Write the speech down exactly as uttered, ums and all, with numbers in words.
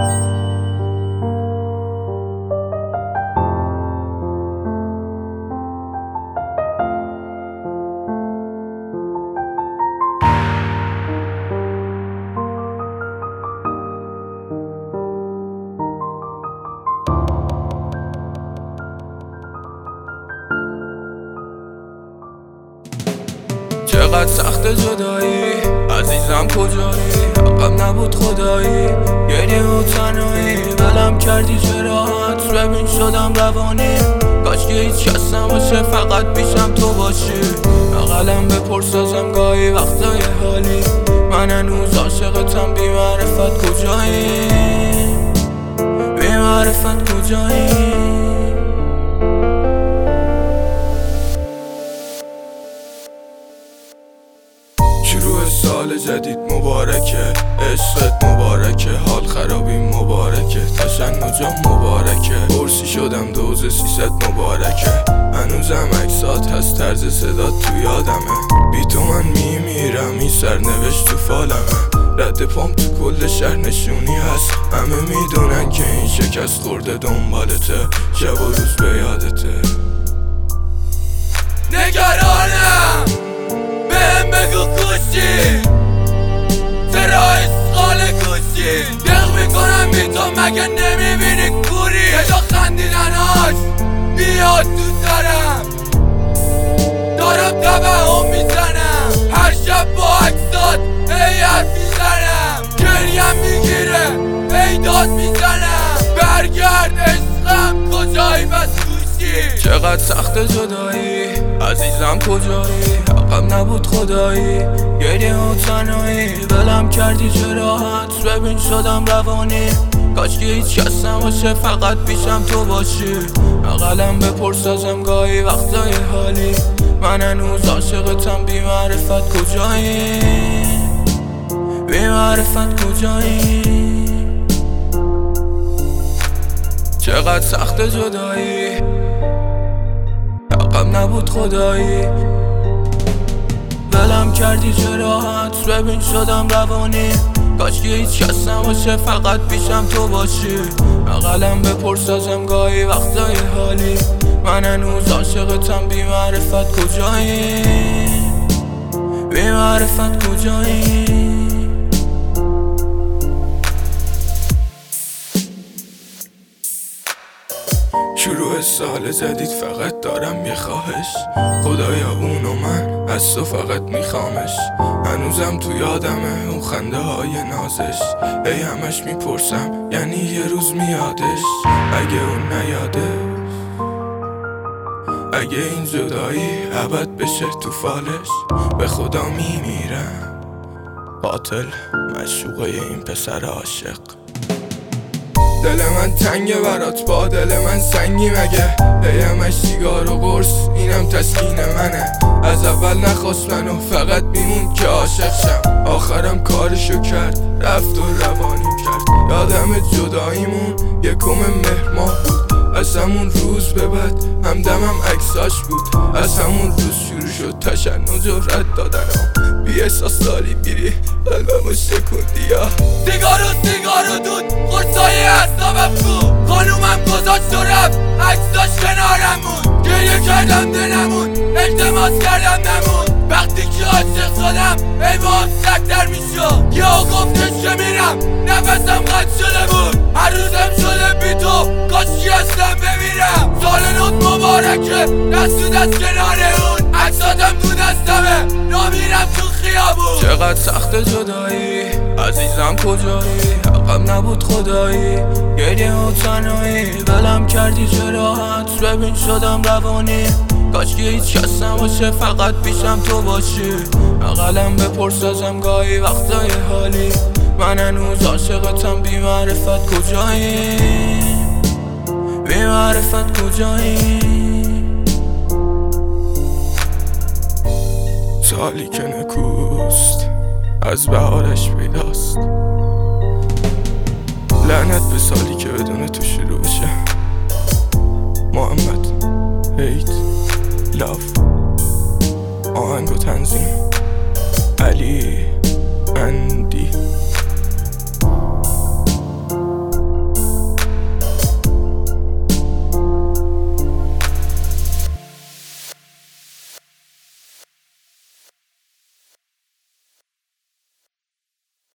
چقدر سخت جدایی، عزیزم کجایی؟ عقب نبود خدایی، گریه و تنهایی، ولم کردی جراحت، ببین شدم روانی. کاش که هیچ کس نباشه فقط پیشم تو باشی. بغلم بپرس ازم گاهی وقتای حالی، من هنوز عاشقتم بی معرفت کجایی؟ بی معرفت کجایی؟ شروع سال جدید مبارکه، عشقت مبارکه، حال خرابی مبارکه، تشنجم مبارکه، برسی شدم دوز سیصد مبارکه. هنوزم عکسات هست، طرز صدات تو یادمه، بی تو من میمیرم، این سرنوشت تو فالمه. رد پام تو کل شهر نشونی هست، همه میدونن که این شکست خورده دنبالته، شب و روز به یادته. نگرانم بهم بگو کشی، چرا اشغال کشی؟ دق میکنم بی تو مگه نمیبینی کوری؟ صدا خندیدناش بیاد تو سرم، دارم توهم میزنم، هر شب با عکسات هی حرف میزنم، گریم میگیره هی داد میزنم، برگرد عشقم کجایی بس کوشی؟ چقدر سخت جدایی، عزیزم کجایی؟ عقب نبود خدایی، گریه و تنهایی، ولم کردی جراحت، ببین شدم روانی. کاش که هیچ کس نباشه فقط پیشم تو باشی. بغلم بپرس ازم گاهی وقتای حالی، من هنوز عاشقتم بی معرفت کجایی؟ بی معرفت کجایی؟ چقدر سخت جدایی، عقب نبود خدایی، ولم کردی جراحت، ببین شدم روانی. کاش که هیچ کس نباشه فقط پیشم تو باشی. بغلم بپرس ازم گاهی وقتای حالی، من هنوز عاشقتم بی معرفت کجایی؟ بی معرفت کجایی؟ شروع سال جدید فقط دارم یه خواهش، خدایا اون و من از تو فقط میخوامش. هنوزم تو یادمه اون خنده های نازش، ای همش میپرسم یعنی یه روز میادش. اگه اون نیادش، اگه این جدایی ابد بشه تو فالش، به خدا میمیرم قاتل معشوقه این پسر عاشق. دل من تنگه برات، با دل من سنگی مگه؟ هی همش سیگار و قرص اینم تسکین منه. از اول نخواست منو، فقط میمون که عاشق شم. آخرم کارشو کرد، رفت و روانیم کرد. یادم جداییمون یکم مهر ماه بود، از همون روز به بعد همدمم عکساش بود. از همون روز شروع شد تشنج و رد دادنم، بی احساس داری میری قلبمو شکوندی. یا سیگار و سیگار و دود قرصای اعصابم کو، خانومم گذاشت و رفت عکساش کنارمون. گریه کردم دلمون، التماس کردم نمون. وقتی که عاشق شدم ای باز سکتر میشد، یا گفتش که میرم نفسم قد شده بود. هر روزم شده بی تو، کاشکی هستم بمیرم. سال نوت مبارکه، دست تو دست کنار اون، عکساتم تو دستمه نامیرم تو خیابون. چقدر سخت جدایی، عزیزم کجایی؟ عقب نبود خدایی، گریه و تنهایی، ولم کردی جراحت، ببین شدم روانی. کاش که هیچ کس نباشه فقط پیشم تو باشی. بغلم بپرس ازم گاهی وقتای حالی، من هنوز عاشقتم بی معرفت کجایی؟ بی معرفت کجایی؟ سالی که نکوست از بهارش پیداست، لعنت به سالی که بدون تو شروع بشه. محمد هیت لاف، آهنگ و تنظیم علی اندی.